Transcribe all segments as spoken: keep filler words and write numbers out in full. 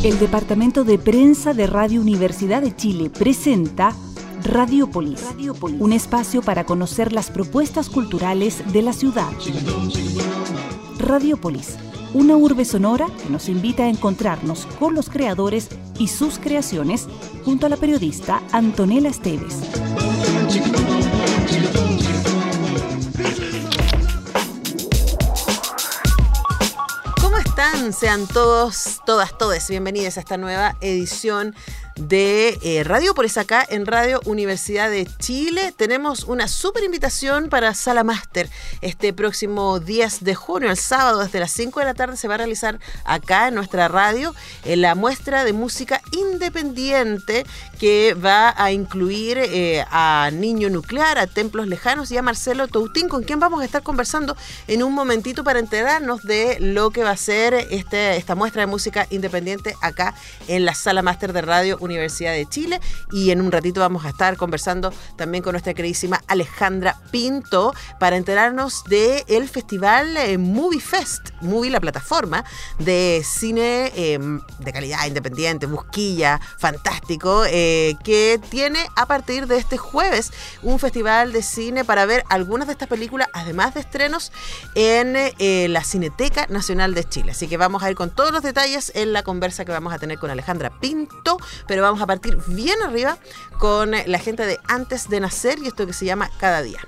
El Departamento de Prensa de Radio Universidad de Chile presenta Radiopolis, Radiopolis, un espacio para conocer las propuestas culturales de la ciudad. Radiopolis, una urbe sonora que nos invita a encontrarnos con los creadores y sus creaciones junto a la periodista Antonella Esteves. Sean todos, todas, todes bienvenidos a esta nueva edición de eh, Radiopolis acá en Radio Universidad de Chile. Tenemos una súper invitación para Sala Máster. Este próximo diez de junio, el sábado, desde las cinco de la tarde, se va a realizar acá en nuestra radio eh, la muestra de música independiente que va a incluir eh, a Niño Nuclear, a Templos Lejanos y a Marcelo Toutín, con quien vamos a estar conversando en un momentito para enterarnos de lo que va a ser este, esta muestra de música independiente acá en la Sala Máster de Radio Universidad de Chile. Y en un ratito vamos a estar conversando también con nuestra queridísima Alejandra Pinto para enterarnos del festival eh, Movie Fest, Movie, la plataforma de cine eh, de calidad independiente, busquilla, fantástico, eh, que tiene a partir de este jueves un festival de cine para ver algunas de estas películas, además de estrenos en eh, la Cineteca Nacional de Chile. Así que vamos a ir con todos los detalles en la conversa que vamos a tener con Alejandra Pinto, pero vamos a partir bien arriba con la gente de Antes de Nacer y esto que se llama Cada Día.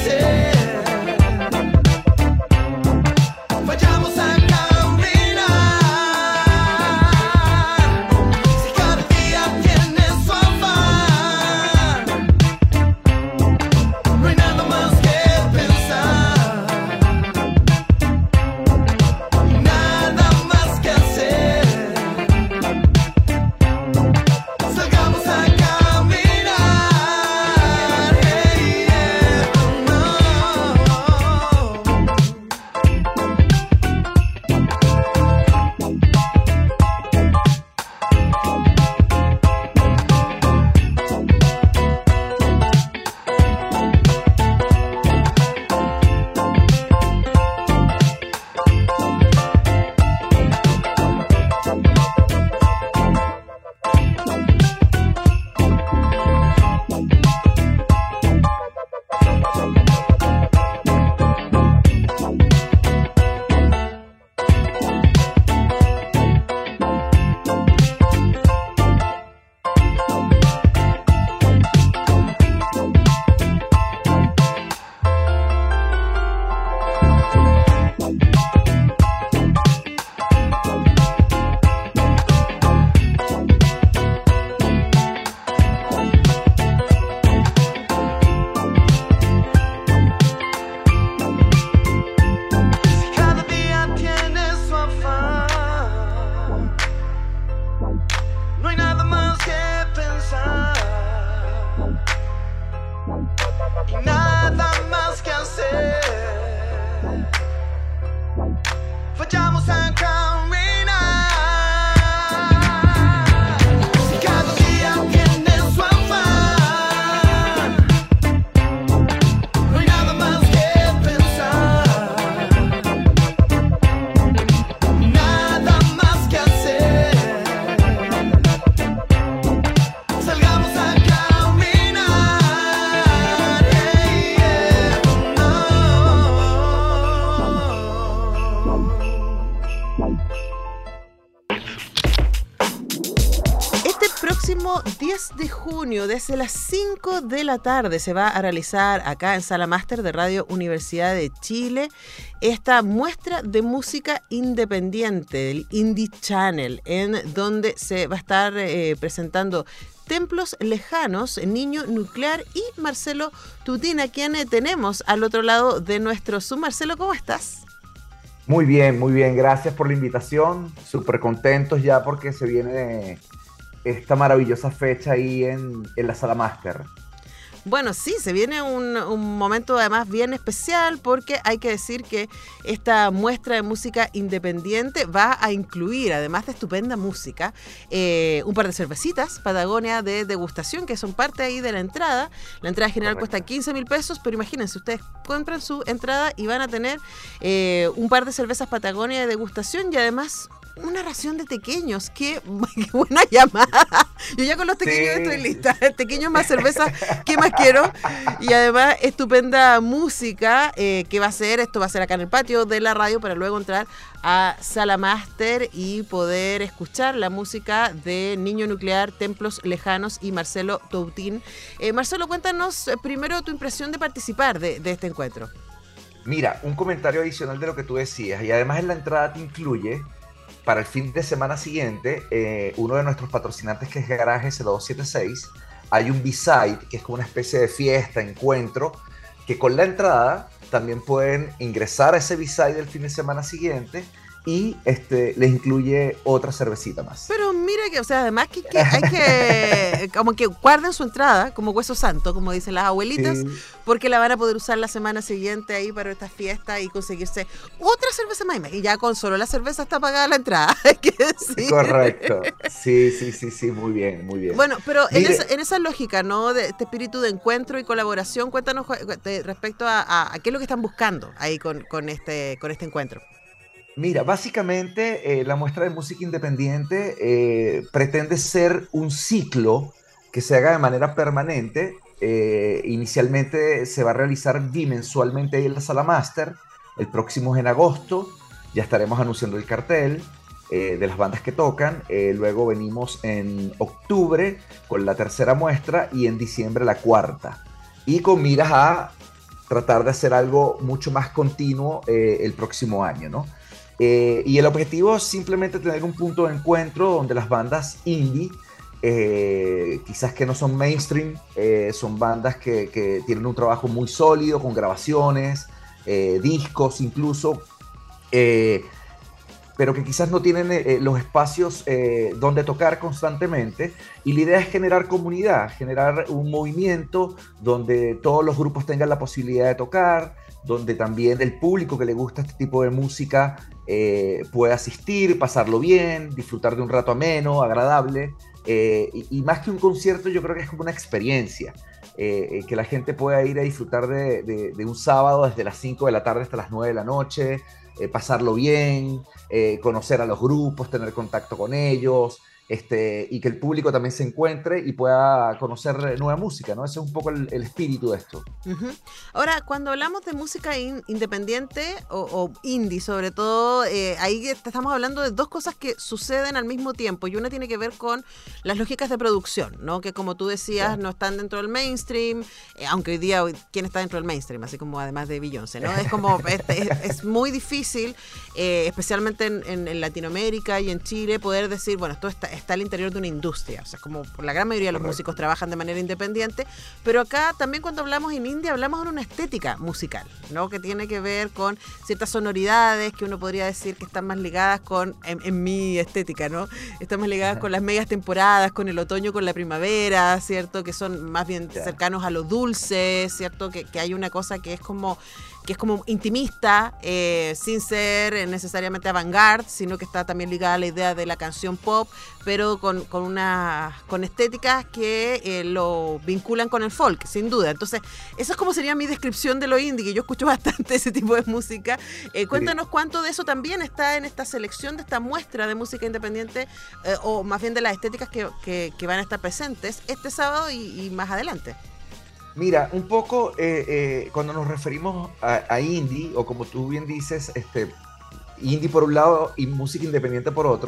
Vayamos a caminar. próximo diez de junio, desde las cinco de la tarde, se va a realizar acá en Sala Máster de Radio Universidad de Chile esta muestra de música independiente del Indie Channel, en donde se va a estar eh, presentando Templos Lejanos, Niño Nuclear y Marcelo Tutin, a quien eh, tenemos al otro lado de nuestro Zoom. Marcelo, ¿cómo estás? Muy bien, muy bien. Gracias por la invitación. Súper contentos ya porque se viene esta maravillosa fecha ahí en, en la Sala Máster. Bueno, sí, se viene un, un momento además bien especial, porque hay que decir que esta muestra de música independiente va a incluir, además de estupenda música, eh, un par de cervecitas Patagonia de degustación, que son parte ahí de la entrada. La entrada general Correcto. Cuesta quince mil pesos, pero imagínense, ustedes compran su entrada y van a tener eh, un par de cervezas Patagonia de degustación y además una ración de tequeños. Qué, qué buena llamada. Yo ya con los tequeños sí. estoy lista. Tequeños más cerveza, ¿qué más quiero? Y además estupenda música eh, que va a ser, esto va a ser acá en el patio de la radio, para luego entrar a Sala Máster y poder escuchar la música de Niño Nuclear, Templos Lejanos y Marcelo Tutin. Eh, Marcelo, cuéntanos eh, primero tu impresión de participar de, de este encuentro. Mira, un comentario adicional de lo que tú decías, y además en la entrada te incluye para el fin de semana siguiente, eh, uno de nuestros patrocinantes, que es Garaje cero dos siete seis, hay un B-Side, que es como una especie de fiesta, encuentro, que con la entrada también pueden ingresar a ese B-Side el fin de semana siguiente y este, les incluye otra cervecita más. Pero mira que, o sea, además que, que hay que, como que guarden su entrada como hueso santo, como dicen las abuelitas, sí. porque la van a poder usar la semana siguiente ahí para esta fiesta y conseguirse otra cerveza más. Y ya con solo la cerveza está pagada la entrada, hay que decir. Correcto. Sí, sí, sí, sí, muy bien, muy bien. Bueno, pero en esa, en esa lógica, ¿no? De este espíritu de encuentro y colaboración, cuéntanos de, respecto a, a, a qué es lo que están buscando ahí con, con, este, con este encuentro. Mira, básicamente eh, la muestra de música independiente eh, pretende ser un ciclo que se haga de manera permanente. Eh, inicialmente se va a realizar bimensualmente ahí en la Sala Máster. El próximo es en agosto, ya estaremos anunciando el cartel eh, de las bandas que tocan. Eh, luego venimos en octubre con la tercera muestra y en diciembre la cuarta. Y con miras a tratar de hacer algo mucho más continuo eh, el próximo año, ¿no? Eh, y el objetivo es simplemente tener un punto de encuentro donde las bandas indie, eh, quizás que no son mainstream, eh, son bandas que, que tienen un trabajo muy sólido, con grabaciones, eh, discos incluso, eh, pero que quizás no tienen eh, los espacios eh, donde tocar constantemente. Y la idea es generar comunidad, generar un movimiento donde todos los grupos tengan la posibilidad de tocar, donde también el público que le gusta este tipo de música eh, puede asistir, pasarlo bien, disfrutar de un rato ameno, agradable, eh, y, y más que un concierto, yo creo que es como una experiencia, eh, que la gente pueda ir a disfrutar de, de, de un sábado desde las cinco de la tarde hasta las nueve de la noche, eh, pasarlo bien, eh, conocer a los grupos, tener contacto con ellos, Este, y que el público también se encuentre y pueda conocer nueva música, ¿no? Ese es un poco el, el espíritu de esto. Uh-huh. Ahora, cuando hablamos de música in, independiente o, o indie, sobre todo, eh, ahí estamos hablando de dos cosas que suceden al mismo tiempo, y una tiene que ver con las lógicas de producción, ¿no? Que como tú decías, sí. no están dentro del mainstream, eh, aunque hoy día, ¿quién está dentro del mainstream? Así como además de Beyoncé, ¿no? Es como, es, es, es muy difícil, eh, especialmente en, en, en Latinoamérica y en Chile, poder decir, bueno, esto está está al interior de una industria, o sea, como la gran mayoría de los Correcto. Músicos trabajan de manera independiente, pero acá también cuando hablamos en indie hablamos de una estética musical, ¿no? Que tiene que ver con ciertas sonoridades que uno podría decir que están más ligadas con, en, en mi estética, ¿no? Están más ligadas Ajá. con las medias temporadas, con el otoño, con la primavera, ¿cierto? Que son más bien yeah. cercanos a lo dulce, ¿cierto? Que, que hay una cosa que es como que es como intimista, eh, sin ser necesariamente avant-garde, sino que está también ligada a la idea de la canción pop, pero con, con, una, con estéticas que eh, lo vinculan con el folk, sin duda. Entonces, eso es como sería mi descripción de lo indie, que yo escucho bastante ese tipo de música. Eh, cuéntanos sí. cuánto de eso también está en esta selección, de esta muestra de música independiente, eh, o más bien de las estéticas que, que, que van a estar presentes este sábado y, y más adelante. Mira, un poco eh, eh, cuando nos referimos a, a indie, o como tú bien dices, este, indie por un lado y música independiente por otro,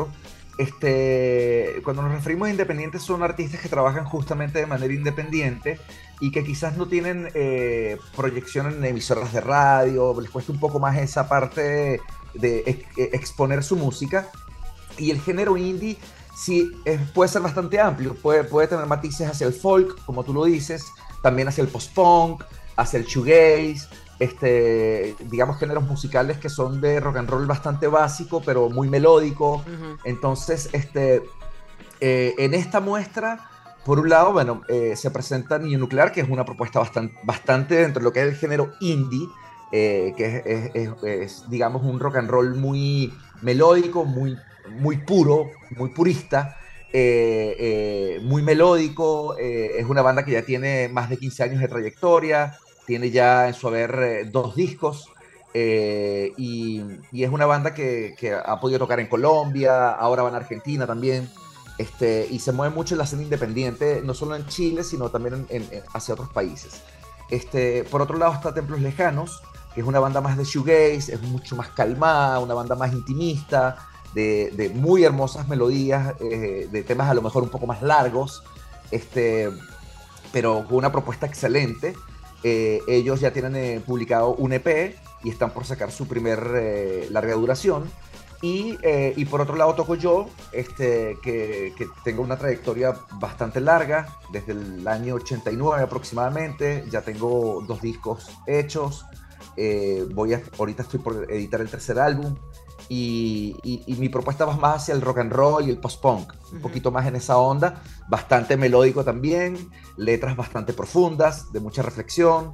este, cuando nos referimos a independientes son artistas que trabajan justamente de manera independiente y que quizás no tienen eh, proyección en emisoras de radio, les cuesta un poco más esa parte de, de ex, exponer su música. Y el género indie sí es, puede ser bastante amplio, puede, puede tener matices hacia el folk, como tú lo dices, también hacia el post-punk, hacia el shoegaze, este, digamos géneros musicales que son de rock and roll bastante básico, pero muy melódico. Uh-huh. Entonces, este, eh, en esta muestra, por un lado, bueno, eh, se presenta Niño Nuclear, que es una propuesta bastante, bastante dentro de lo que es el género indie, eh, que es, es, es, es, digamos, un rock and roll muy melódico, muy, muy puro, muy purista, eh, eh, muy melódico. Eh, es una banda que ya tiene más de quince años de trayectoria, tiene ya en su haber eh, dos discos, eh, y, y es una banda que, que ha podido tocar en Colombia, ahora va en Argentina también, este, y se mueve mucho en la escena independiente, no solo en Chile, sino también en, en, hacia otros países. Este, por otro lado está Templos Lejanos, que es una banda más de shoegaze, es mucho más calmada, una banda más intimista, de, de muy hermosas melodías, eh, de temas a lo mejor un poco más largos, este, pero con una propuesta excelente. Eh, ellos ya tienen eh, publicado un E P y están por sacar su primer eh, larga duración. Y, eh, y por otro lado toco yo, este, que, que tengo una trayectoria bastante larga, desde el año ochenta y nueve aproximadamente. Ya tengo dos discos hechos, eh, voy a, ahorita estoy por editar el tercer álbum. Y, y, y mi propuesta va más hacia el rock and roll y el post-punk, uh-huh. un poquito más en esa onda, bastante melódico también, letras bastante profundas, de mucha reflexión,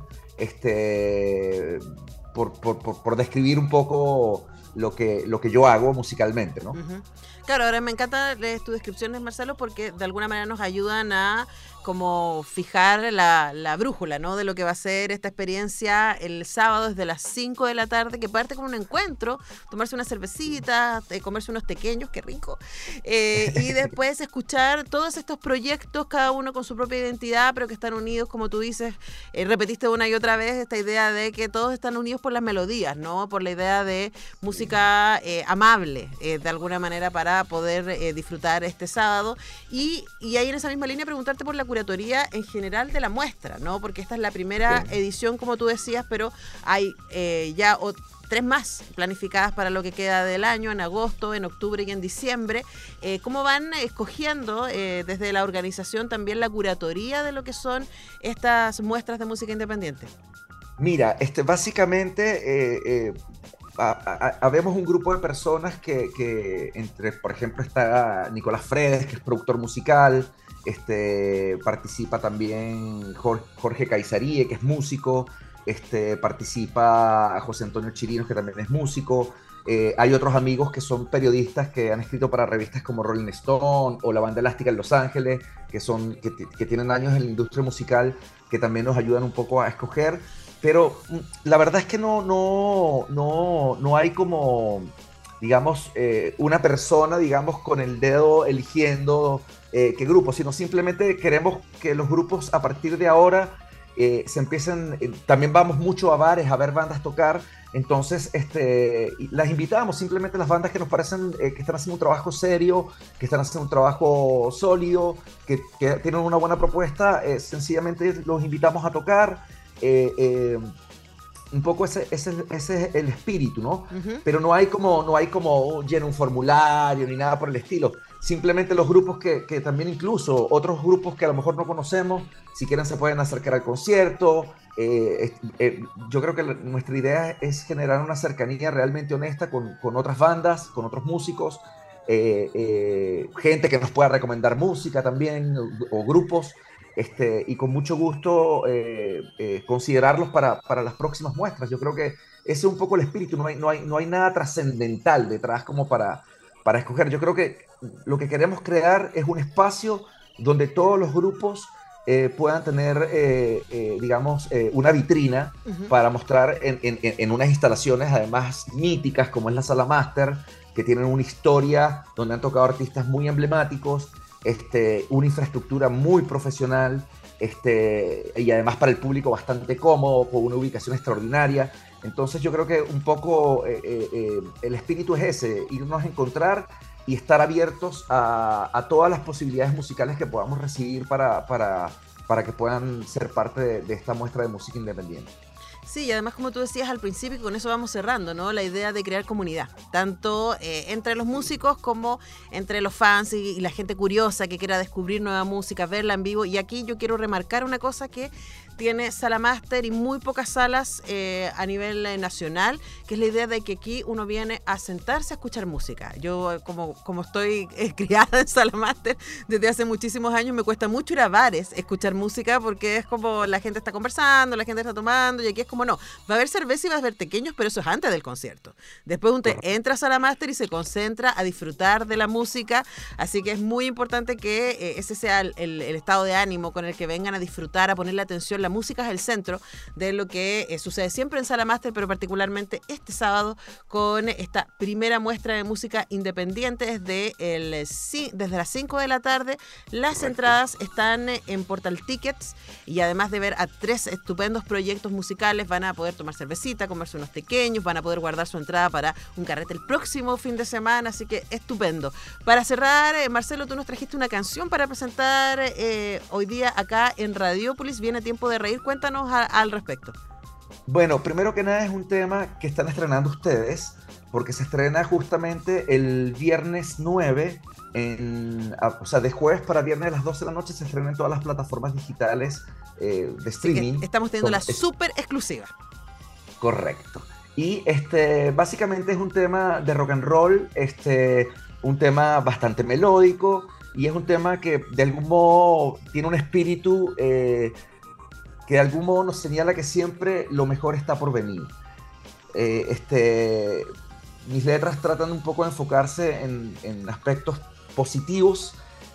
este, por, por, por, por describir un poco lo que, lo que yo hago musicalmente, ¿no? Uh-huh. Claro, ahora me encanta leer tus descripciones, Marcelo, porque de alguna manera nos ayudan a como fijar la, la brújula, ¿no? De lo que va a ser esta experiencia el sábado desde las cinco de la tarde, que parte con un encuentro, tomarse una cervecita, eh, comerse unos pequeños, qué rico, eh, y después escuchar todos estos proyectos, cada uno con su propia identidad, pero que están unidos, como tú dices, eh, repetiste una y otra vez esta idea de que todos están unidos por las melodías, ¿no? Por la idea de música eh, amable, eh, de alguna manera, para poder eh, disfrutar este sábado. Y, y ahí en esa misma línea preguntarte por la curatoría en general de la muestra, ¿no? Porque esta es la primera sí. edición, como tú decías, pero hay eh, ya o, tres más planificadas para lo que queda del año, en agosto, en octubre y en diciembre. Eh, ¿Cómo van escogiendo eh, desde la organización también la curatoría de lo que son estas muestras de música independiente? Mira, este, básicamente... Eh, eh... habemos un grupo de personas que, que entre, por ejemplo, está Nicolás Fredes, que es productor musical, este, participa también Jorge, Jorge Caizaríe, que es músico, este, participa José Antonio Chirinos, que también es músico, eh, hay otros amigos que son periodistas que han escrito para revistas como Rolling Stone o La Banda Elástica en Los Ángeles, que, son, que, que tienen años en la industria musical, que también nos ayudan un poco a escoger. Pero la verdad es que no, no, no, no hay como, digamos, eh, una persona, digamos, con el dedo eligiendo eh, qué grupo, sino simplemente queremos que los grupos a partir de ahora eh, se empiecen, eh, también vamos mucho a bares a ver bandas tocar, entonces este, las invitamos, simplemente las bandas que nos parecen eh, que están haciendo un trabajo serio, que están haciendo un trabajo sólido, que, que tienen una buena propuesta, eh, sencillamente los invitamos a tocar. Eh, eh, un poco ese, ese, ese es el espíritu, ¿no? Uh-huh. Pero no hay como, no hay como oh, llena un formulario ni nada por el estilo. Simplemente los grupos que, que también incluso otros grupos que a lo mejor no conocemos, si quieren se pueden acercar al concierto. Eh, eh, yo creo que la, nuestra idea es generar una cercanía realmente honesta con, con otras bandas, con otros músicos, eh, eh, gente que nos pueda recomendar música también, o, o grupos. Este, y con mucho gusto eh, eh, considerarlos para, para las próximas muestras. Yo creo que ese es un poco el espíritu, no hay, no hay, no hay nada trascendental detrás como para, para escoger. Yo creo que lo que queremos crear es un espacio donde todos los grupos eh, puedan tener, eh, eh, digamos, eh, una vitrina uh-huh. para mostrar en, en, en unas instalaciones además míticas como es la Sala Máster, que tienen una historia donde han tocado artistas muy emblemáticos, Este, una infraestructura muy profesional, este, y además para el público bastante cómodo, con una ubicación extraordinaria. Entonces yo creo que un poco eh, eh, el espíritu es ese, irnos a encontrar y estar abiertos a, a todas las posibilidades musicales que podamos recibir para, para, para que puedan ser parte de, de esta muestra de música independiente. Sí, y además, como tú decías al principio, y con eso vamos cerrando, ¿no? La idea de crear comunidad, tanto eh, entre los músicos como entre los fans y, y la gente curiosa que quiera descubrir nueva música, verla en vivo. Y aquí yo quiero remarcar una cosa que tiene Sala Máster y muy pocas salas eh, a nivel eh, nacional, que es la idea de que aquí uno viene a sentarse a escuchar música. Yo, como, como estoy eh, criada en Sala Máster desde hace muchísimos años, me cuesta mucho ir a bares a escuchar música porque es como la gente está conversando, la gente está tomando, y aquí es como no, va a haber cerveza y va a haber tequeños, pero eso es antes del concierto. Después usted entra a Sala Máster y se concentra a disfrutar de la música, así que es muy importante que eh, ese sea el, el, el estado de ánimo con el que vengan a disfrutar, a ponerle atención. La música es el centro de lo que eh, sucede siempre en Sala Máster, pero particularmente este sábado con esta primera muestra de música independiente desde, el, sí, desde las cinco de la tarde. Las Correcto. Entradas están en Portal Tickets y además de ver a tres estupendos proyectos musicales, van a poder tomar cervecita, comerse unos pequeños, van a poder guardar su entrada para un carrete el próximo fin de semana, así que estupendo. Para cerrar, eh, Marcelo, tú nos trajiste una canción para presentar eh, hoy día acá en Radiópolis, Viene Tiempo de Reír. Cuéntanos a, al respecto. Bueno, primero que nada es un tema que están estrenando ustedes, porque se estrena justamente el viernes nueve, en, a, o sea, de jueves para viernes a las doce de la noche se estrena en todas las plataformas digitales eh, de streaming. Estamos teniendo Como, la súper exclusiva. Correcto. Y este, básicamente es un tema de rock and roll, este, un tema bastante melódico, y es un tema que de algún modo tiene un espíritu eh, que de algún modo nos señala que siempre lo mejor está por venir. Eh, este, mis letras tratan un poco de enfocarse en, en aspectos positivos,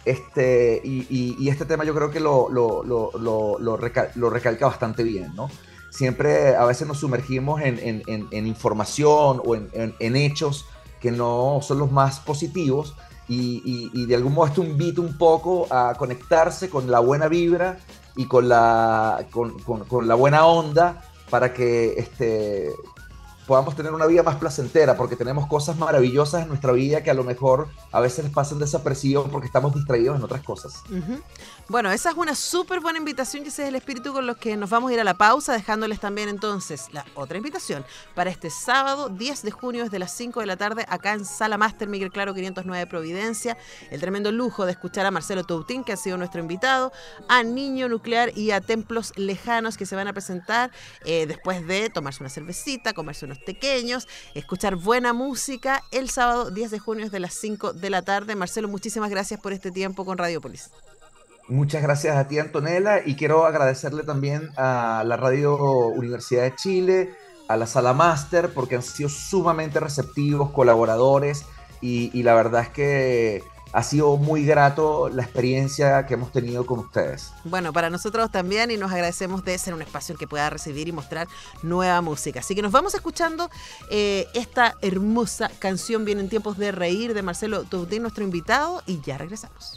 este, y, y, y este tema yo creo que lo, lo, lo, lo, lo, recal, lo recalca bastante bien, ¿no? Siempre a veces nos sumergimos en, en, en, en información o en, en, en hechos que no son los más positivos, y, y, y de algún modo esto invita un poco a conectarse con la buena vibra y con la, con, con, con la buena onda para que este, podamos tener una vida más placentera, porque tenemos cosas maravillosas en nuestra vida que a lo mejor a veces les pasan desapercibidos porque estamos distraídos en otras cosas. Uh-huh. Bueno, esa es una súper buena invitación y ese es el espíritu con los que nos vamos a ir a la pausa, dejándoles también entonces la otra invitación para este sábado diez de junio desde las cinco de la tarde acá en Sala Máster Miguel Claro quinientos nueve Providencia. El tremendo lujo de escuchar a Marcelo Toutín, que ha sido nuestro invitado, a Niño Nuclear y a Templos Lejanos, que se van a presentar eh, después de tomarse una cervecita, comerse unos pequeños, escuchar buena música el sábado diez de junio desde las cinco de la tarde. Marcelo, muchísimas gracias por este tiempo con Radiópolis. Muchas gracias a ti, Antonella, y quiero agradecerle también a la Radio Universidad de Chile, a la Sala Máster, porque han sido sumamente receptivos, colaboradores, y, y la verdad es que ha sido muy grato la experiencia que hemos tenido con ustedes. Bueno, para nosotros también, y nos agradecemos de ser un espacio que pueda recibir y mostrar nueva música. Así que nos vamos escuchando eh, esta hermosa canción Vienen Tiempos de Reír de Marcelo Toutín, nuestro invitado, y ya regresamos.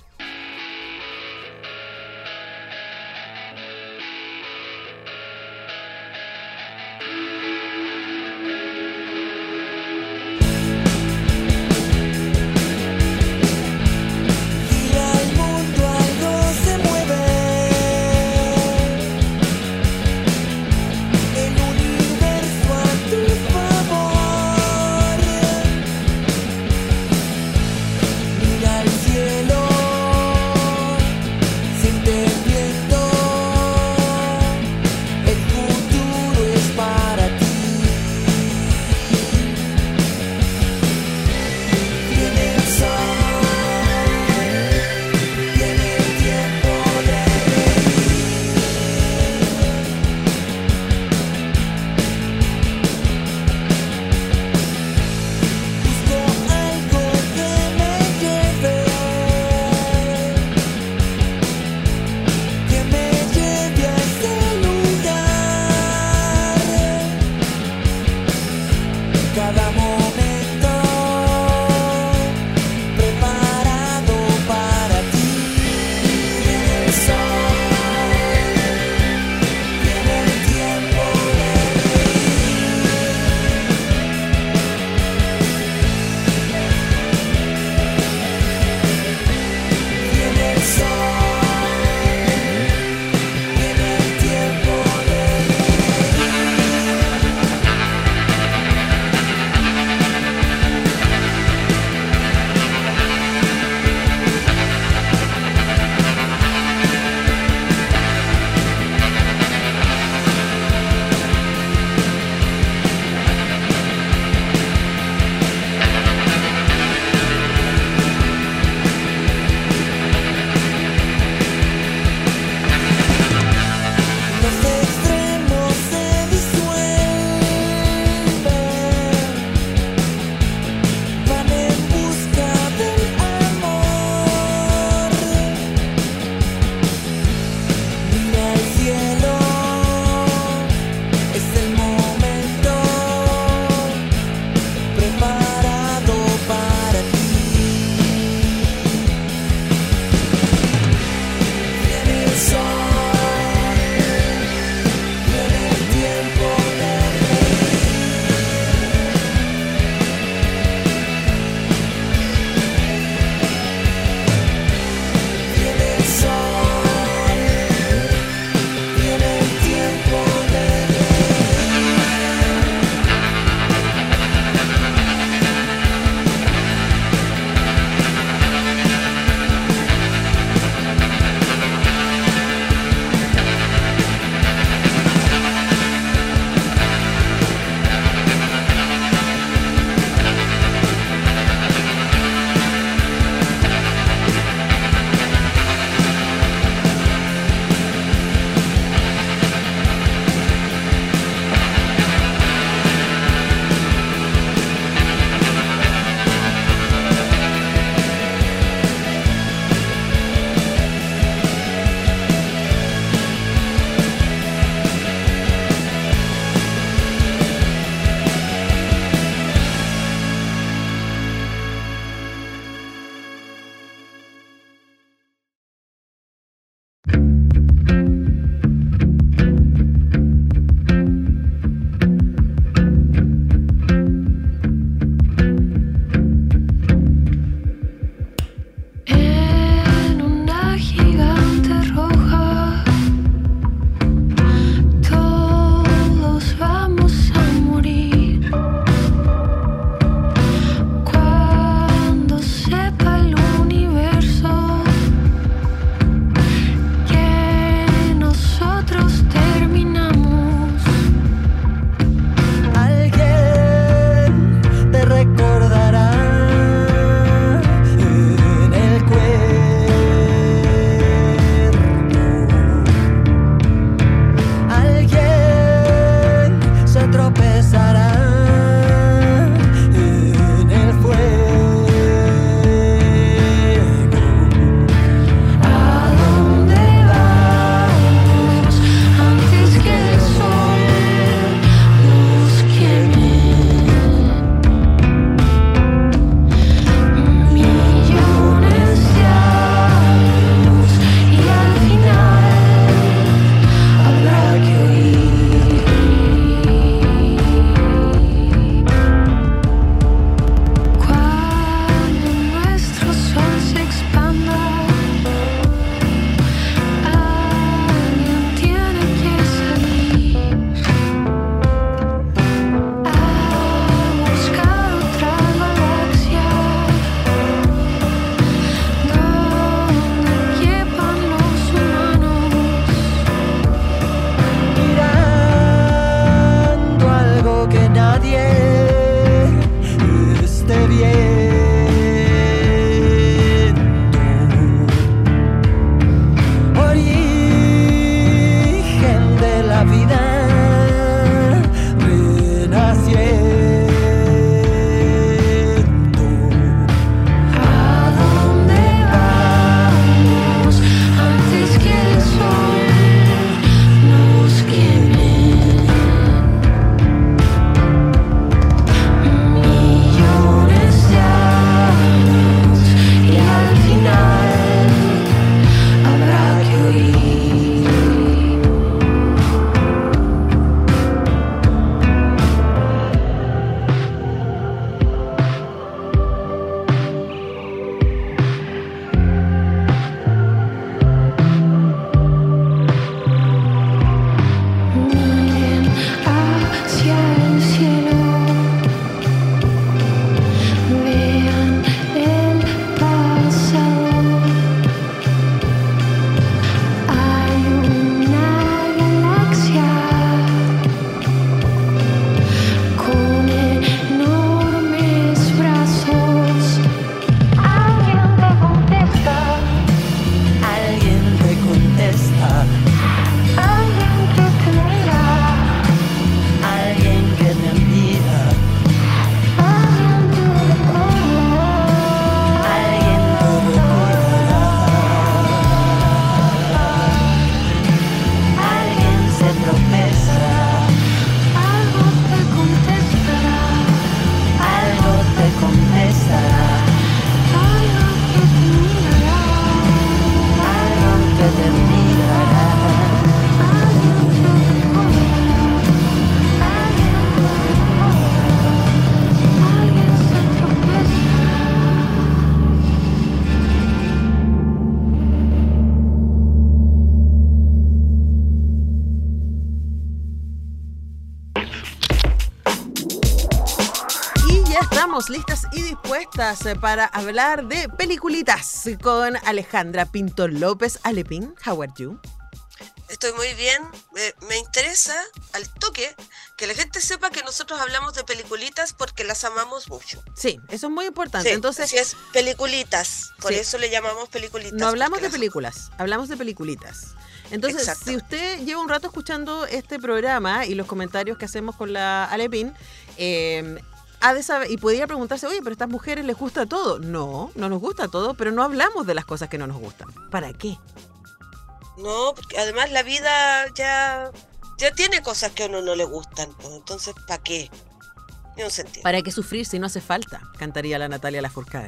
ya estamos listas y dispuestas para hablar de peliculitas con Alejandra Pinto López. Alepín, how are you? Estoy muy bien. Me, me interesa al toque que la gente sepa que nosotros hablamos de peliculitas porque las amamos mucho. Sí, eso es muy importante. Sí, Entonces, así es, peliculitas. Por sí. eso le llamamos peliculitas. No hablamos de las... películas, hablamos de peliculitas. Entonces, Exacto. si usted lleva un rato escuchando este programa y los comentarios que hacemos con la Alepín, eh, ha de saber, y podría preguntarse, oye, pero a estas mujeres les gusta todo. No, no nos gusta todo, pero no hablamos de las cosas que no nos gustan. ¿Para qué? No, porque además la vida ya, ya tiene cosas que a uno no le gustan. Pues, entonces, ¿para qué? Tiene un sentido. ¿Para qué sufrir si no hace falta? Cantaría la Natalia Lafourcade.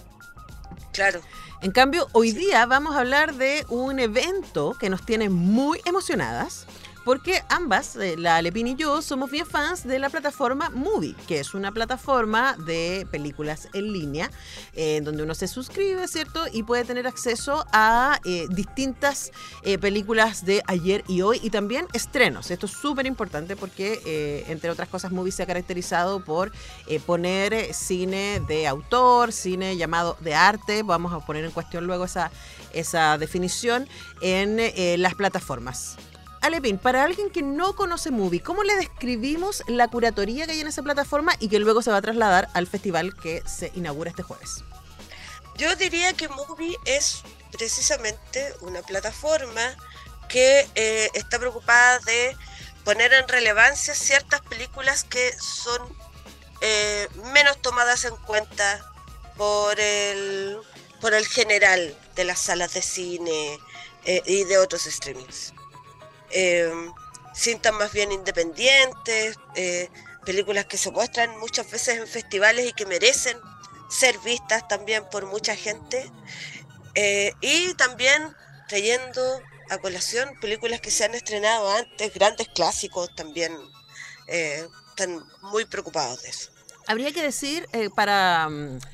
Claro. En cambio, hoy día vamos a hablar de un evento que nos tiene muy emocionadas, porque ambas, eh, la Alepín y yo, somos bien fans de la plataforma Movie, que es una plataforma de películas en línea, eh, donde uno se suscribe, ¿cierto? Y puede tener acceso a eh, distintas eh, películas de ayer y hoy, y también estrenos. Esto es súper importante porque, eh, entre otras cosas, Movie se ha caracterizado por eh, poner cine de autor, cine llamado de arte, vamos a poner en cuestión luego esa, esa definición, en eh, las plataformas. Alepín, para alguien que no conoce Movie, ¿cómo le describimos la curatoría que hay en esa plataforma y que luego se va a trasladar al festival que se inaugura este jueves? Yo diría que Movie es precisamente una plataforma que eh, está preocupada de poner en relevancia ciertas películas que son eh, menos tomadas en cuenta por el, por el general de las salas de cine eh, y de otros streamings. Eh, cintas más bien independientes, eh, películas que se muestran muchas veces en festivales y que merecen ser vistas también por mucha gente, eh, y también trayendo a colación películas que se han estrenado antes, grandes clásicos también, eh, están muy preocupados de eso. Habría que decir, eh, para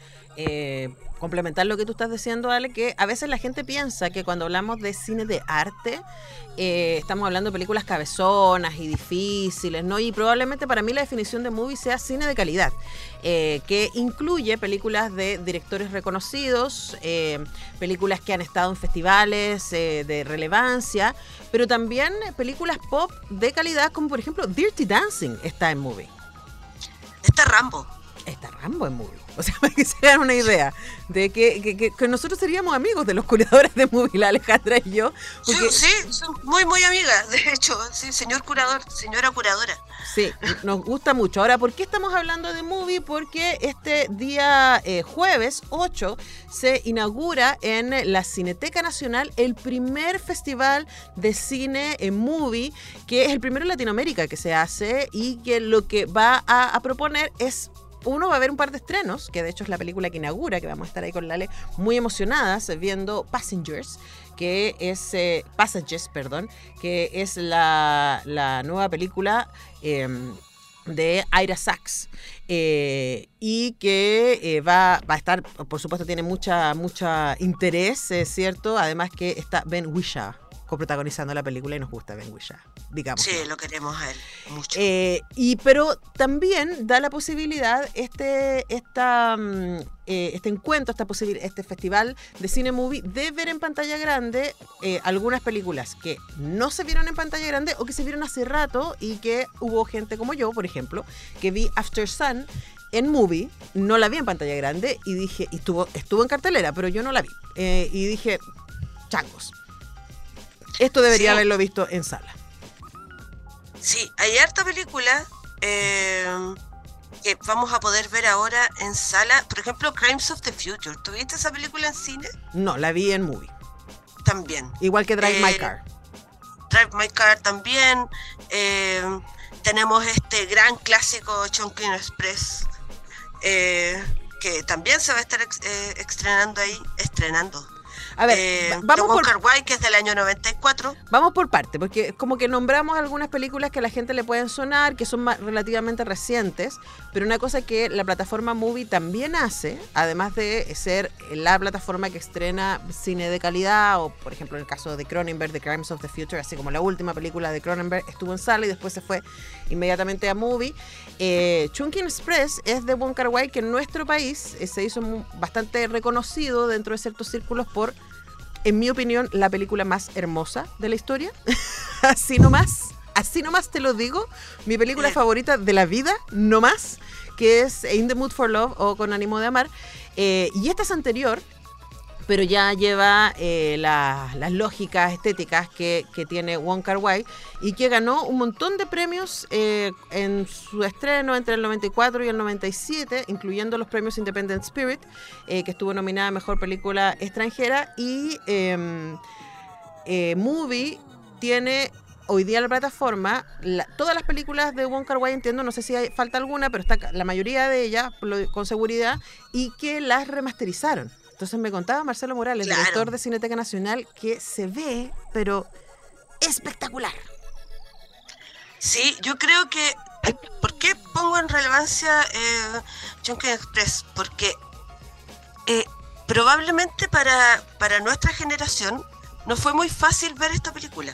eh, complementar lo que tú estás diciendo, Ale, que a veces la gente piensa que cuando hablamos de cine de arte, eh, estamos hablando de películas cabezonas y difíciles, ¿no? Y probablemente para mí la definición de Movie sea cine de calidad, eh, que incluye películas de directores reconocidos, eh, películas que han estado en festivales eh, de relevancia, pero también películas pop de calidad, como por ejemplo Dirty Dancing está en Movie. Está Rambo. Está Rambo en Movie. O sea, para que se hagan una idea de que, que, que, que nosotros seríamos amigos de los curadores de Movie, la Alejandra y yo. Porque, sí, sí, son muy, muy amigas, de hecho, sí, señor curador, señora curadora. Sí, nos gusta mucho. Ahora, ¿por qué estamos hablando de Movie? Porque este día eh, jueves ocho se inaugura en la Cineteca Nacional el primer festival de cine en Movie, que es el primero en Latinoamérica que se hace y que lo que va a, a proponer es... Uno va a ver un par de estrenos, que de hecho es la película que inaugura, que vamos a estar ahí con Lale muy emocionadas viendo Passengers, que es eh, Passages, perdón, que es la, la nueva película eh, de Ira Sachs, eh, y que eh, va, va a estar, por supuesto, tiene mucha mucha interés, eh, ¿cierto? Además que está Ben Whishaw coprotagonizando la película y nos gusta Ben Whishaw, digamos. Sí, lo queremos a él mucho. Eh, y, pero también da la posibilidad este, esta, eh, este encuentro, esta posibil- este festival de Cine Movie, de ver en pantalla grande eh, algunas películas que no se vieron en pantalla grande o que se vieron hace rato y que hubo gente como yo, por ejemplo, que vi After Sun en Movie, no la vi en pantalla grande y dije, y estuvo, estuvo en cartelera, pero yo no la vi. Eh, y dije, changos. Esto debería sí. haberlo visto en sala. Sí, hay harta película eh, que vamos a poder ver ahora en sala. Por ejemplo, Crimes of the Future. ¿Tú viste esa película en cine? No, la vi en Movie. También. Igual que Drive eh, My Car. Drive My Car también. Eh, tenemos este gran clásico Chongqing Express, eh, que también se va a estar ex, eh, estrenando ahí. Estrenando. A ver, eh, va- vamos de Wong por- Kar-wai, que es del año noventa y cuatro. Vamos por parte, porque como que nombramos algunas películas que a la gente le pueden sonar, que son más, relativamente recientes, pero una cosa que la plataforma Movie también hace, además de ser la plataforma que estrena cine de calidad, o por ejemplo en el caso de Cronenberg, The Crimes of the Future, así como la última película de Cronenberg estuvo en sala y después se fue inmediatamente a Movie. Eh, Chungking Express es de Wong Kar-wai, que en nuestro país eh, se hizo mu- bastante reconocido dentro de ciertos círculos por, en mi opinión, la película más hermosa de la historia. Así nomás, así nomás te lo digo. Mi película Eh. favorita de la vida, no más, que es In the Mood for Love o Con ánimo de amar. Eh, y esta es anterior, pero ya lleva eh, la- las lógicas estéticas que, que tiene Wong Kar-wai y que ganó un montón de premios eh, en su estreno entre el noventa y cuatro y el noventa y siete, incluyendo los premios Independent Spirit, eh, que estuvo nominada a Mejor Película Extranjera, y eh, eh, Movie tiene hoy día en la plataforma la- todas las películas de Wong Kar-wai, entiendo, no sé si hay, falta alguna, pero está ca- la mayoría de ellas lo- con seguridad, y que las remasterizaron. Entonces me contaba Marcelo Morales, Claro. director de Cineteca Nacional, que se ve, pero espectacular. Sí, yo creo que... ¿Por qué pongo en relevancia eh, Chungking Express? Porque eh, probablemente para, para nuestra generación no fue muy fácil ver esta película.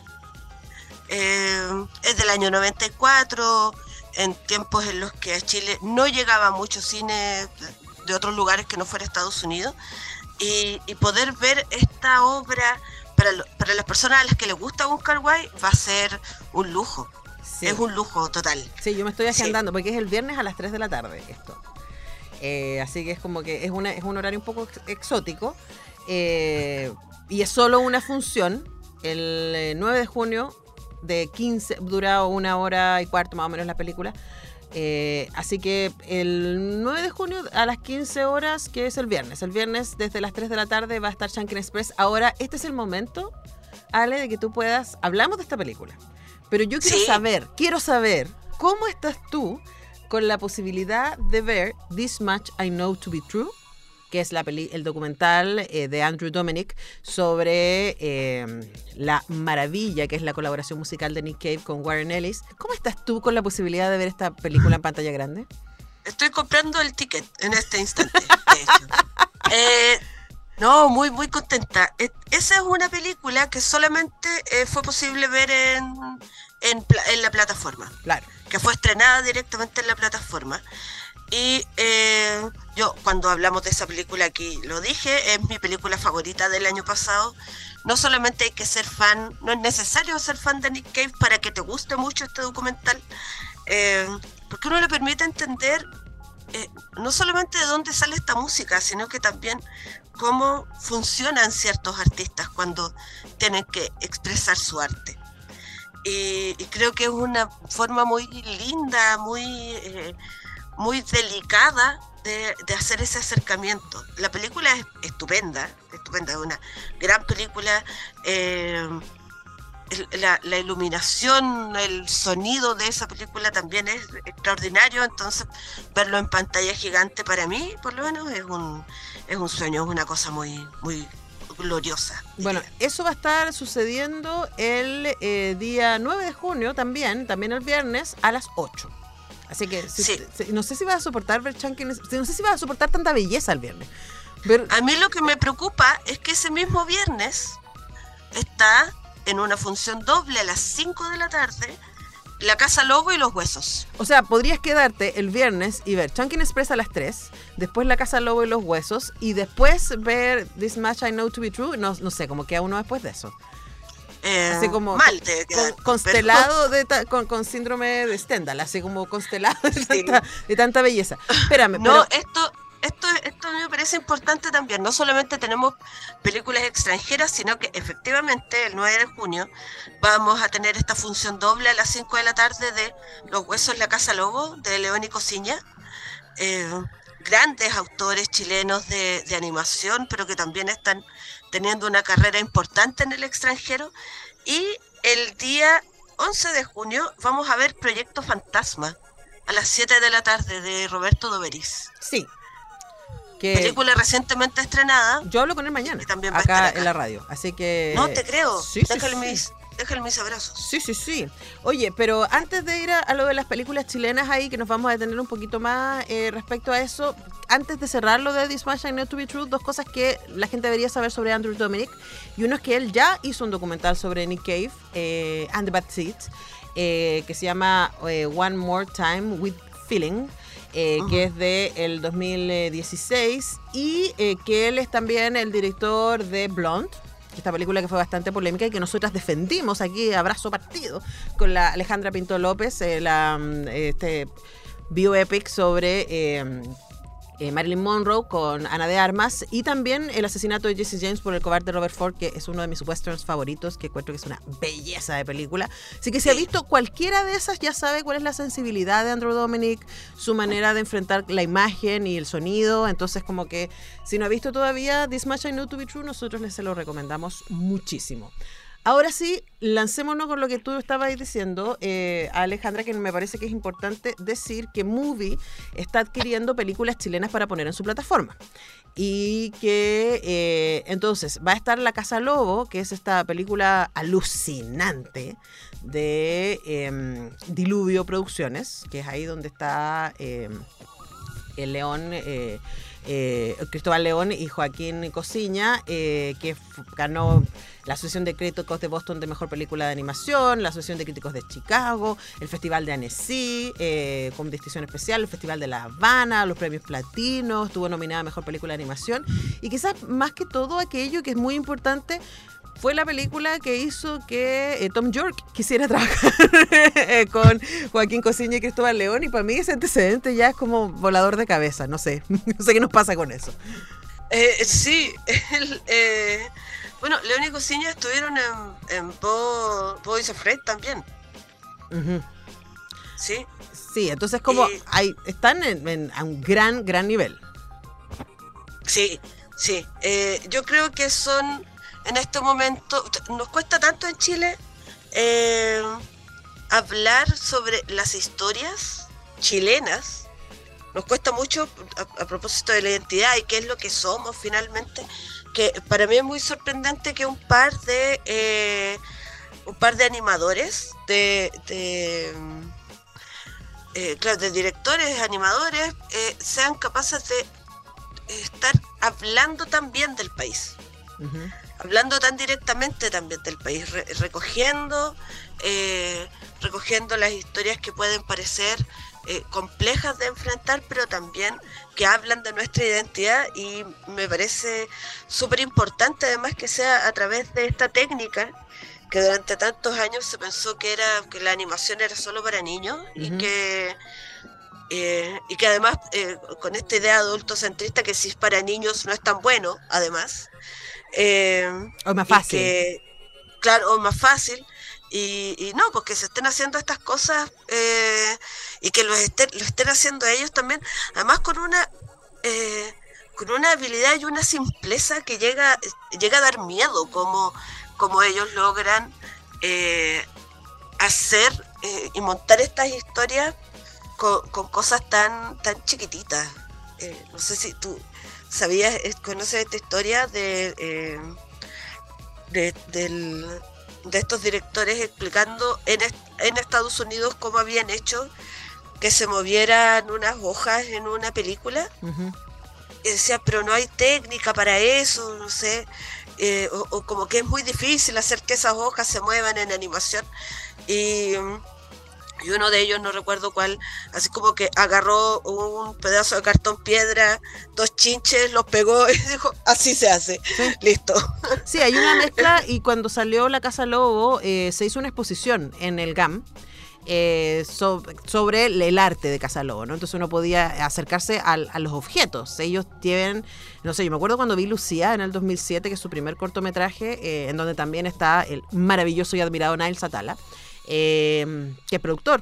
Eh, es del año noventa y cuatro, en tiempos en los que a Chile no llegaba mucho cine de otros lugares que no fuera Estados Unidos, y, y poder ver esta obra para, lo- para las personas a las que les gusta Wong Kar-wai va a ser un lujo. Sí. Es un lujo total. Sí, yo me estoy Sí. agendando porque es el viernes a las tres de la tarde esto. Eh, así que es como que es, una, es un horario un poco ex- exótico. eh, y es solo una función. El eh, nueve de junio de quince, dura una hora y cuarto más o menos la película. Eh, así que el nueve de junio a las quince horas, que es el viernes. El viernes desde las tres de la tarde va a estar Chungking Express. Ahora, este es el momento, Ale, de que tú puedas... Hablamos de esta película. Pero yo quiero Sí. saber, quiero saber, ¿cómo estás tú con la posibilidad de ver This Much I Know to Be True? Que es la peli el documental eh, de Andrew Dominic sobre eh, la maravilla que es la colaboración musical de Nick Cave con Warren Ellis. ¿Cómo estás tú con la posibilidad de ver esta película en pantalla grande? Estoy comprando el ticket en este instante, de hecho. Eh, no, muy, muy contenta. Eh, esa es una película que solamente eh, fue posible ver en, en, pla- en la plataforma, Claro. que fue estrenada directamente en la plataforma. Y eh, yo, cuando hablamos de esa película aquí, lo dije, es mi película favorita del año pasado. No solamente hay que ser fan, no es necesario ser fan de Nick Cave para que te guste mucho este documental, eh, porque uno le permite entender eh, no solamente de dónde sale esta música, sino que también cómo funcionan ciertos artistas cuando tienen que expresar su arte. Y, y creo que es una forma muy linda, muy... Eh, muy delicada de, de hacer ese acercamiento. La película es estupenda, estupenda, es una gran película. eh, el- la, la iluminación, el sonido de esa película también es extraordinario, entonces verlo en pantalla gigante para mí, por lo menos, es un, es un sueño, es una cosa muy, muy gloriosa. Bueno, diría. eso va a estar sucediendo el eh, día nueve de junio también, también el viernes a las ocho. Así que si- Sí. si- no sé si vas a soportar ver Chungking, no sé si vas a soportar tanta belleza el viernes. Ver- A mí lo que me preocupa es que ese mismo viernes está en una función doble a las cinco de la tarde La Casa Lobo y Los Huesos. O sea, podrías quedarte el viernes y ver Chungking Express a las tres, después La Casa Lobo y Los Huesos, y después ver This Much I Know to Be True. No, no sé, como queda uno después de eso. Eh, Así como mal con- debe quedar, con- constelado de ta- con, con síndrome de Stendhal, así como constelado de, Sí. tanta, de tanta belleza. Espérame, No, pero- esto, esto, esto me parece importante también. No solamente tenemos películas extranjeras, sino que efectivamente el nueve de junio vamos a tener esta función doble a las cinco de la tarde de Los Huesos, La Casa Lobo, de León y Cosiña. Eh, grandes autores chilenos de, de animación, pero que también están teniendo una carrera importante en el extranjero. Y el día once de junio vamos a ver Proyecto Fantasma a las siete de la tarde de Roberto Doberis. sí. que película recientemente estrenada. Yo hablo con él mañana, también va acá, a estar acá en la radio, así que... No te creo, sí, déjale, sí, mis, sí. déjale mis abrazos. Sí, sí, sí. Oye, pero antes de ir a, a lo de las películas chilenas ahí, que nos vamos a detener un poquito más eh, respecto a eso, antes de cerrar lo de This Much I Know to Be True, dos cosas que la gente debería saber sobre Andrew Dominik, y uno es que él ya hizo un documental sobre Nick Cave eh, and the Bad Seeds, eh, que se llama eh, One More Time with Feeling, eh, uh-huh. que es de el dos mil dieciséis, y eh, que él es también el director de Blonde, esta película que fue bastante polémica y que nosotras defendimos aquí, abrazo partido, con la Alejandra Pinto López, eh, la, este bioepic sobre eh, eh, Marilyn Monroe con Ana de Armas, y también el asesinato de Jesse James por el cobarde Robert Ford, que es uno de mis westerns favoritos, que encuentro que es una belleza de película. Así que si ha visto cualquiera de esas, ya sabe cuál es la sensibilidad de Andrew Dominik, su manera de enfrentar la imagen y el sonido. Entonces, como que si no ha visto todavía This Much I Know to Be True, nosotros les se lo recomendamos muchísimo. Ahora sí, lancémonos con lo que tú estabas diciendo, eh, Alejandra, que me parece que es importante decir que Movie está adquiriendo películas chilenas para poner en su plataforma. Y que eh, entonces va a estar La Casa Lobo, que es esta película alucinante de eh, Diluvio Producciones, que es ahí donde está eh, el León... Eh, Eh, Cristóbal León y Joaquín Cosiña, eh, que ganó la Asociación de Críticos de Boston de Mejor Película de Animación, la Asociación de Críticos de Chicago, el Festival de Annecy, eh, con distinción especial, el Festival de La Habana, los premios Platino, estuvo nominada a Mejor Película de Animación, y quizás más que todo aquello que es muy importante, fue la película que hizo que eh, Tom York quisiera trabajar con Joaquín Cosiña y Cristóbal León, y para mí ese antecedente ya es como volador de cabeza, no sé, no sé qué nos pasa con eso. Eh, sí, el, eh, bueno, León y Cosiña estuvieron en, en Bo, Boys Afraid también. Uh-huh. Sí. Sí, entonces como y, hay, están en, en, a un gran, gran nivel. Sí, sí, eh, yo creo que son... En este momento, nos cuesta tanto en Chile eh, hablar sobre las historias chilenas. Nos cuesta mucho a, a propósito de la identidad y qué es lo que somos finalmente. Que para mí es muy sorprendente que un par de eh, un par de animadores, de, de eh, claro, de directores, animadores, eh, sean capaces de estar hablando también del país. Uh-huh. Hablando tan directamente también del país, re- recogiendo eh, recogiendo las historias que pueden parecer eh, complejas de enfrentar, pero también que hablan de nuestra identidad, y me parece súper importante además que sea a través de esta técnica que durante tantos años se pensó que era que la animación era solo para niños. Uh-huh. y que eh, y que además eh, con esta idea adultocentrista que si es para niños no es tan bueno, además. Eh, o más fácil. Que, claro, o más fácil. Y, y no, porque se estén haciendo estas cosas eh, y que lo estén, lo estén haciendo ellos también, además con una eh, con una habilidad y una simpleza que llega, llega a dar miedo, como, como ellos logran eh, hacer eh, y montar estas historias con, con cosas tan, tan chiquititas. Eh, no sé si tú ¿sabías, conoces esta historia de, eh, de, del, de estos directores explicando en, est- en Estados Unidos cómo habían hecho que se movieran unas hojas en una película? Uh-huh. Y decía, pero no hay técnica para eso, no sé, eh, o, o como que es muy difícil hacer que esas hojas se muevan en animación. Y... Y uno de ellos, no recuerdo cuál, así como que agarró un pedazo de cartón piedra, dos chinches, los pegó y dijo, así se hace, sí. Listo. Sí, hay una mezcla, y cuando salió La Casa Lobo eh, se hizo una exposición en el G A M eh, so, sobre el, el arte de Casa Lobo, ¿no? Entonces uno podía acercarse a, a los objetos. Ellos tienen, no sé, yo me acuerdo cuando vi Lucía en el dos mil siete, que es su primer cortometraje, eh, en donde también está el maravilloso y admirado Nail Satala, Eh, que es productor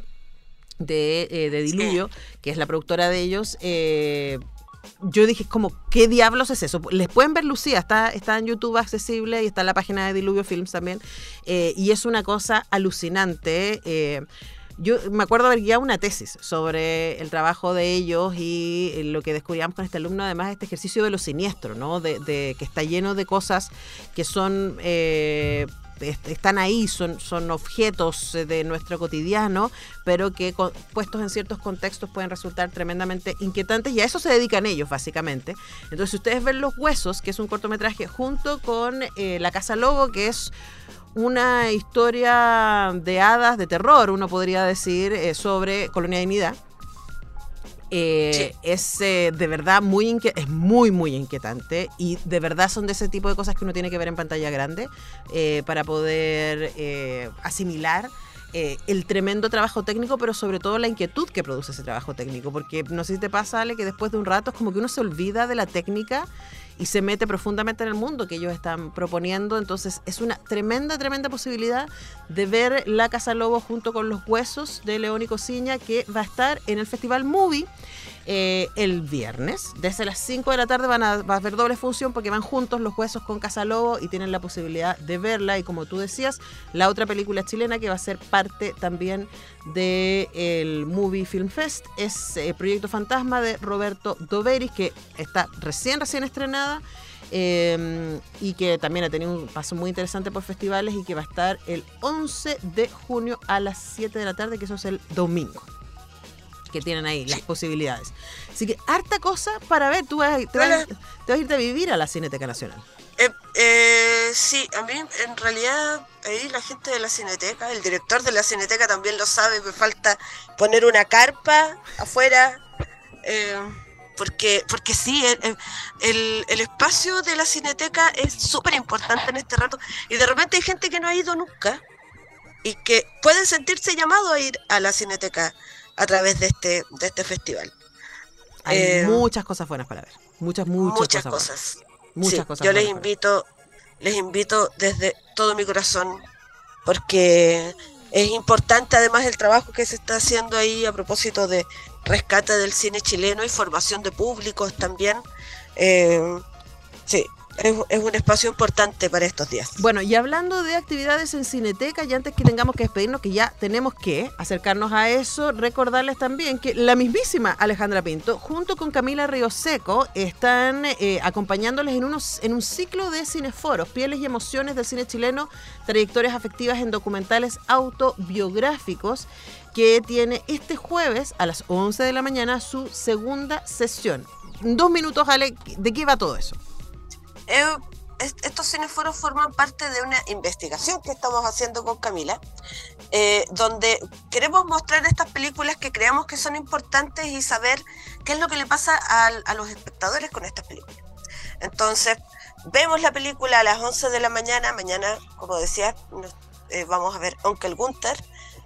de, eh, de Diluvio, sí. que es la productora de ellos. eh, yo dije, como, ¿qué diablos es eso? Les pueden ver Lucía, está, está en YouTube accesible, y está en la página de Diluvio Films también, eh, y es una cosa alucinante. eh, yo me acuerdo haber guiado una tesis sobre el trabajo de ellos y lo que descubríamos con este alumno, además, este ejercicio de lo siniestro, ¿no? De, de que está lleno de cosas que son... Eh, están ahí, son, son objetos de nuestro cotidiano, pero que con, puestos en ciertos contextos pueden resultar tremendamente inquietantes, y a eso se dedican ellos, básicamente. Entonces, si ustedes ven Los Huesos, que es un cortometraje, junto con eh, La Casa Lobo, que es una historia de hadas, de terror, uno podría decir, eh, sobre Colonia Dignidad, Eh, sí. Es eh, de verdad muy inquiet- es muy muy inquietante, y de verdad son de ese tipo de cosas que uno tiene que ver en pantalla grande eh, para poder eh, asimilar eh, el tremendo trabajo técnico, pero sobre todo la inquietud que produce ese trabajo técnico, porque no sé si te pasa, Ale, que después de un rato es como que uno se olvida de la técnica y se mete profundamente en el mundo que ellos están proponiendo. Entonces es una tremenda, tremenda posibilidad de ver La Casa Lobo junto con Los Huesos de León y Cosiña, que va a estar en el Festival Movie eh, el viernes. Desde las cinco de la tarde van a, va a haber doble función, porque van juntos Los Huesos con Casa Lobo y tienen la posibilidad de verla. Y como tú decías, la otra película chilena que va a ser parte también del Movie Film Fest es eh, Proyecto Fantasma, de Roberto Doveris, que está recién, recién estrenada eh, y que también ha tenido un paso muy interesante por festivales, y que va a estar el once de junio a las siete de la tarde, que eso es el domingo, que tienen ahí las posibilidades. Así que harta cosa para ver. Tú vas, te, vas, te vas a irte a vivir a la Cineteca Nacional. Eh, eh, sí, a mí en realidad ahí la gente de la Cineteca, el director de la Cineteca también lo sabe, me falta poner una carpa afuera, eh, porque porque sí, el, el, el espacio de la Cineteca es súper importante en este rato, y de repente hay gente que no ha ido nunca y que puede sentirse llamado a ir a la Cineteca a través de este de este festival. Hay eh, muchas cosas buenas para ver, muchas, muchas, muchas cosas, cosas. Muchas sí, cosas yo les invito, les invito desde todo mi corazón, porque es importante además el trabajo que se está haciendo ahí a propósito de rescate del cine chileno y formación de públicos también. Eh, sí, es, es un espacio importante para estos días. Bueno, y hablando de actividades en Cineteca, y antes que tengamos que despedirnos, que ya tenemos que acercarnos a eso, recordarles también que la mismísima Alejandra Pinto, junto con Camila Ríoseco, están eh, acompañándoles en, unos, en un ciclo de cineforos, Pieles y Emociones del cine chileno, trayectorias afectivas en documentales autobiográficos, que tiene este jueves a las once de la mañana su segunda sesión. Dos minutos, Ale, ¿de qué va todo eso? Eh, estos cineforos forman parte de una investigación que estamos haciendo con Camila, eh, donde queremos mostrar estas películas que creemos que son importantes y saber qué es lo que le pasa a, a los espectadores con estas películas. Entonces, vemos la película a las once de la mañana. Mañana, como decía, eh, vamos a ver Onkel Gunther,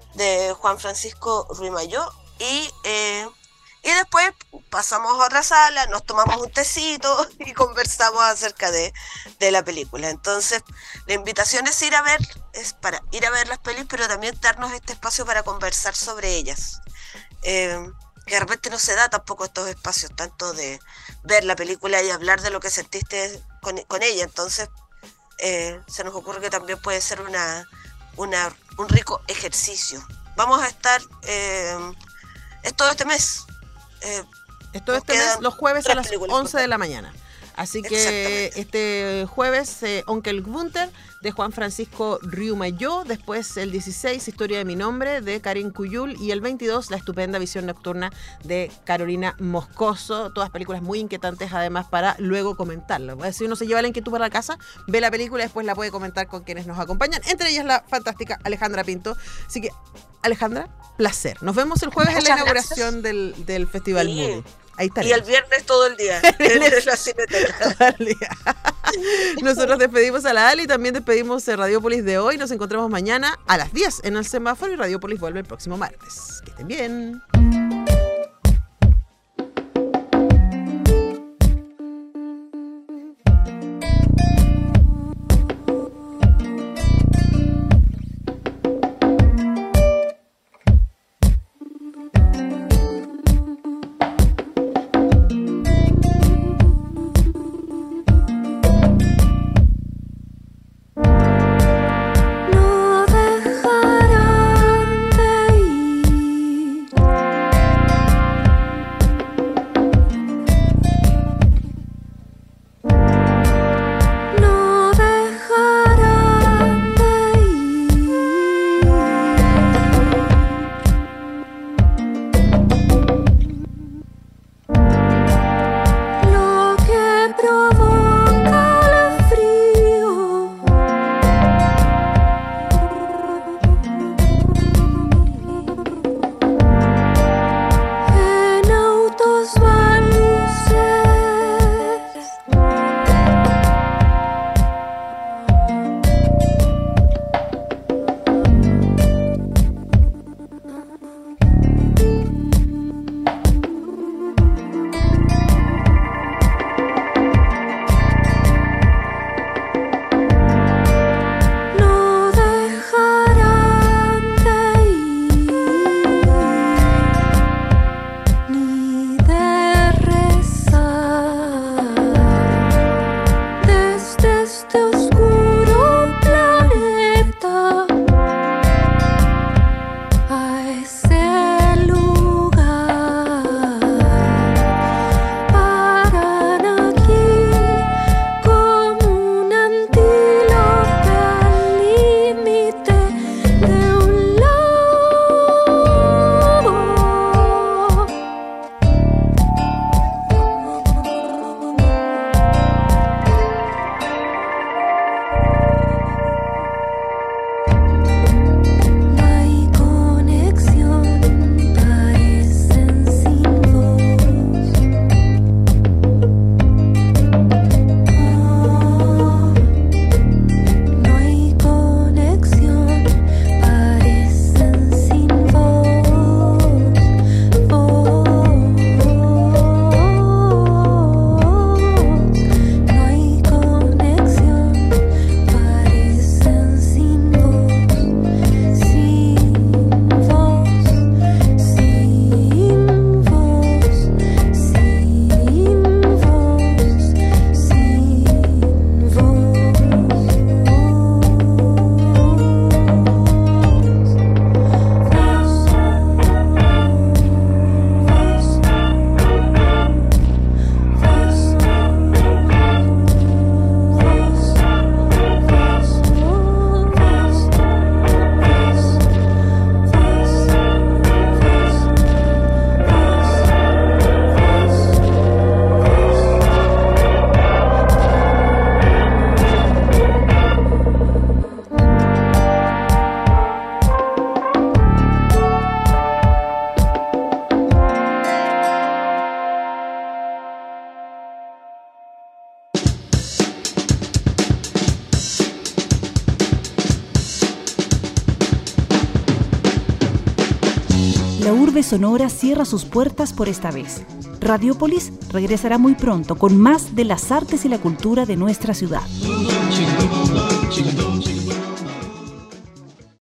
de Juan Francisco Ruimayó, y... Eh, Y después pasamos a otra sala, nos tomamos un tecito y conversamos acerca de, de la película. Entonces, la invitación es ir a ver, es para ir a ver las pelis, pero también darnos este espacio para conversar sobre ellas. Eh, que de repente no se da tampoco estos espacios, tanto de ver la película y hablar de lo que sentiste con, con ella. Entonces, eh, se nos ocurre que también puede ser una, una, un rico ejercicio. Vamos a estar, eh, es todo este mes. Eh, Esto este mes, los jueves a las once de la mañana. Así que este jueves, eh, Onkel Gunther, de Juan Francisco Ruimayó. Después, el dieciséis, Historia de mi nombre, de Karin Cuyul. Y el veintidós, La estupenda visión nocturna, de Carolina Moscoso. Todas películas muy inquietantes, además, para luego comentarlo. Si uno se lleva la inquietud para la casa, ve la película y después la puede comentar con quienes nos acompañan. Entre ellas, la fantástica Alejandra Pinto. Así que, Alejandra, placer. Nos vemos el jueves. Muchas en la inauguración del, del Festival sí. Movie. Ahí está. Y el viernes todo el día. En la Cineteca. Nosotros despedimos a la Ali y también despedimos a Radiopolis de hoy. Nos encontramos mañana a las diez en el semáforo, y Radiopolis vuelve el próximo martes. Que estén bien. la urbe sonora cierra sus puertas por esta vez. Radiópolis regresará muy pronto con más de las artes y la cultura de nuestra ciudad.